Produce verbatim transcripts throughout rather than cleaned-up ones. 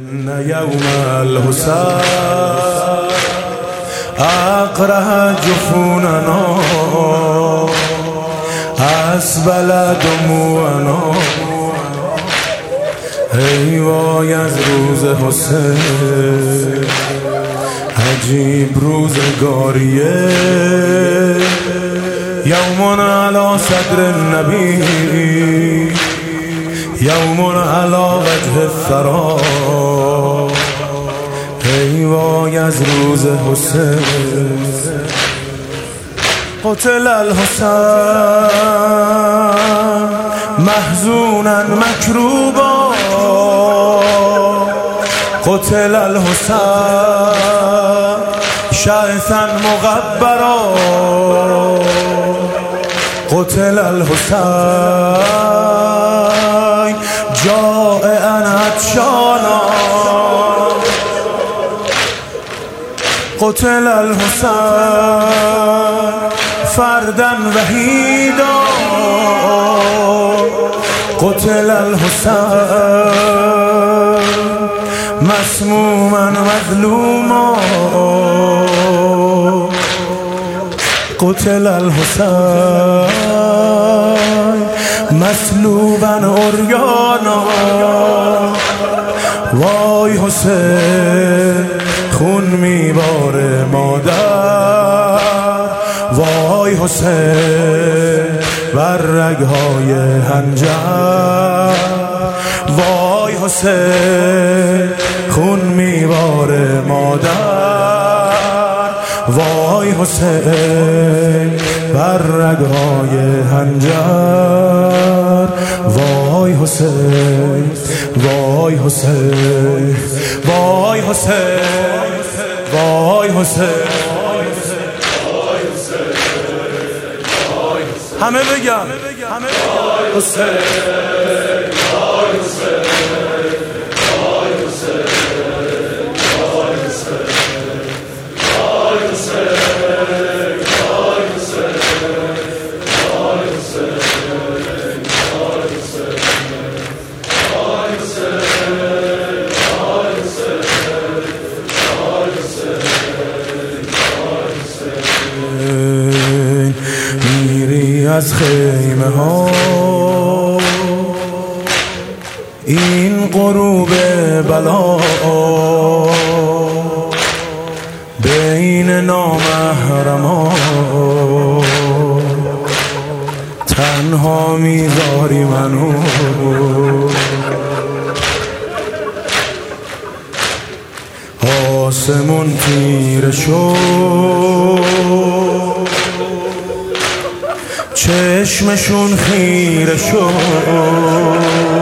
إن يوم الحسين أقرأ جفوننا أسبل دموعنا ای وای از روز حسین عجیب روزگاریه یوم علی صدر النبی یوم علی وجه الثری ای وای از روز حسین قتل الحسین محزونا مکروبا قتل الحسین شعثا مغبرا قتل الحسین جائعا عطشانا قتل الحسین فردا وحیدا قتل الحسین مسموما مظلوما قتل الحسین مسلوبا عریانا وای حسین خون میباره مادر وای حسین بر رگهای حنجر وای حسین خون میباره مادر وای حسین بر رگهای حنجر وای حسین وای حسین وای حسین وای حسین همه بگم وای حسین وای حسین وای حسین وای حسین وای حسین وای حسین وای حسین وای حسین وای حسین وای حسین وای حسین میری از خیمه ها این غروب بلا بین نامحرما تنها میذاری منو آسمون تیره شد چشمشون خیره شد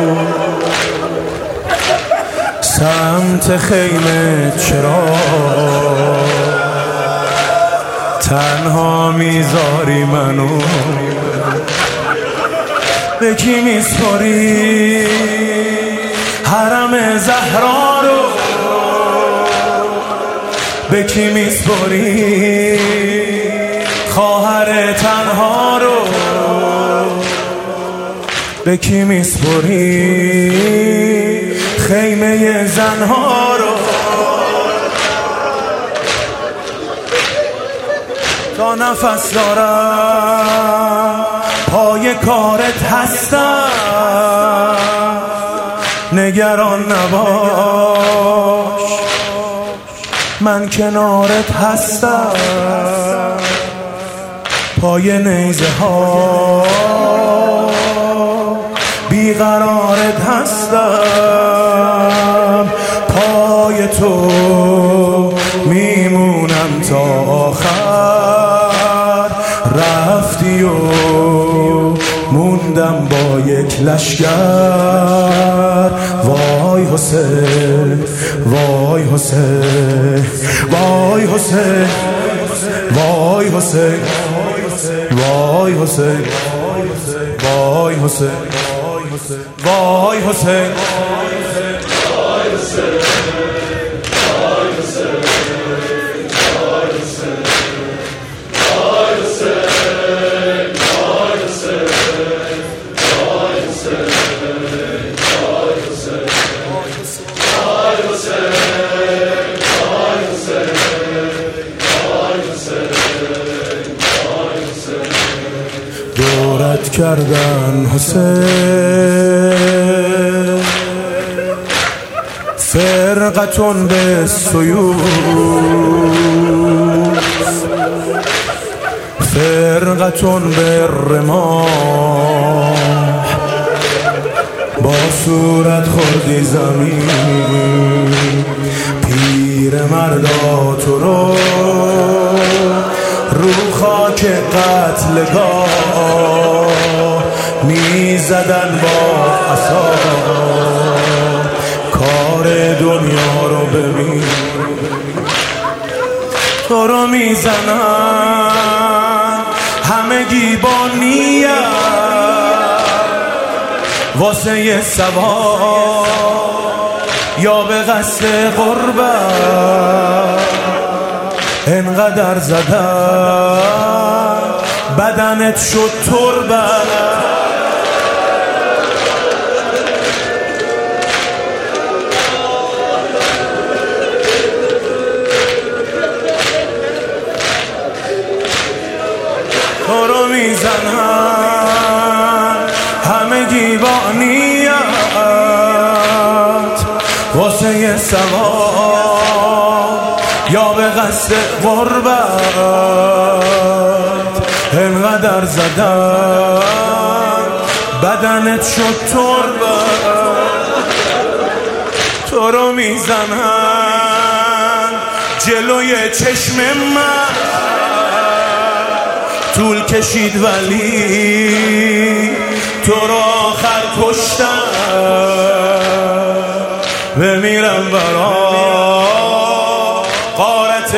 سمت خیمه چرا تنها میذاری منو به کی میسپاری حرم زهرا رو به کی میسپاری خواهر تنها رو به کی میسپاری خیمه زنها رو تا نفس دارم پای کارت هستم نگران نباش من کنارت هستم پای نیزه ها بیقرارت هستم پای تو میمونم تا آخر رفتی و موندم با یک لشگر وای حسین وای حسین وای حسین وای حسین وای حسین وای حسین وای حسین دورت کردن حسین، فرقتون به سیوف، فرقتون به رماح، با صورت خوردی زمین. پیر مردا تو رو رو خاک قتلگاه می زدن با عصا. کار دنیا رو ببین، تو رو می زنن همگی با نیت واسه یه ثواب یا به قصد غربت. انقدر زدن بدنت شد تربت. تو رو میزنن همگی با نیت واسه یه ثواب یا به قصد غربت. انقدر زدن بدنت شد تربت. تو رو میزنن جلوی چشم من، طول کشید ولی تو رو آخر کشتن. بمیرم برا غارت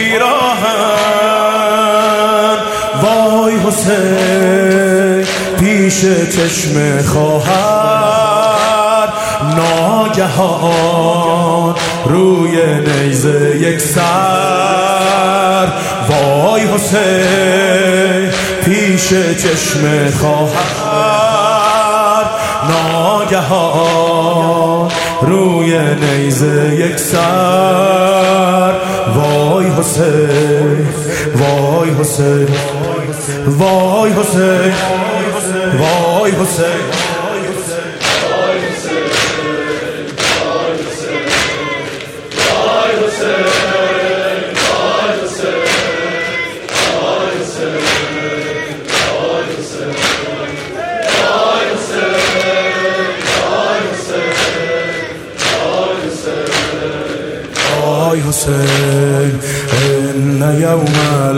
پیراهن. وای حسین پیش چشم خواهر، ناگهان روی نیزه یک سر. وای حسین پیش چشم خواهر، ناگهان روی نیزه یک سر. وای حسین وای حسین وای حسین وای حسین. وای حسین إن يوم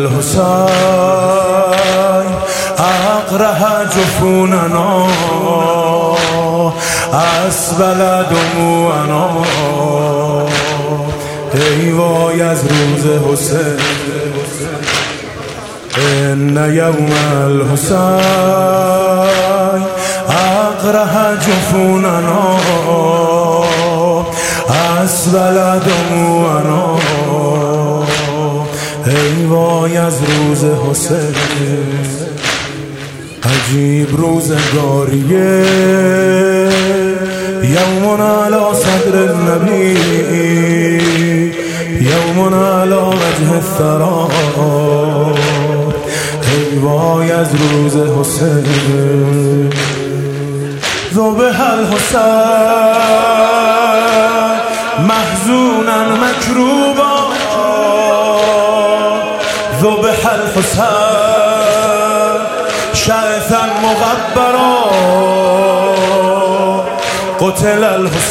الحسين أقرح جفوننا أسبل دموعنا. ای وای از روز حسین، إن يوم الحسين أقرح جفوننا أسبل دموعنا. ای وای از روز حسین، عجیب روزگاریه. یوم علی صدر النبی، یوم علی وجه الثرى. ای وای از روز حسین، ذبح الحسین محزونا مکروبا. ذبح الحسین شعثا مغبرا. قتل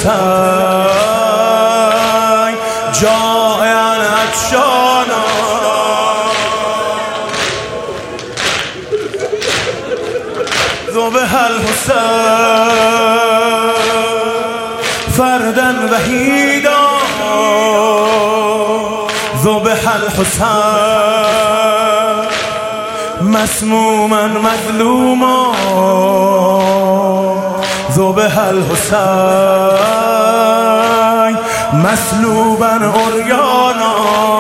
الحسین جائعا عطشانا. ذبح الحسین فردا وحیدا. ذبح الحسین مسموما مظلوما. ذبح الحسین مسلوبا عریانا.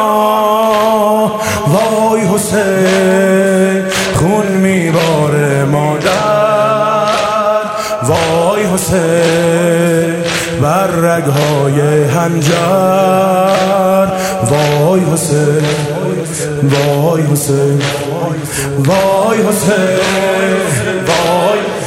وای حسین خون میباره مادر. وای حسین بر رگهای هنجر. وای حسین، وای حسین، وای حسین، وای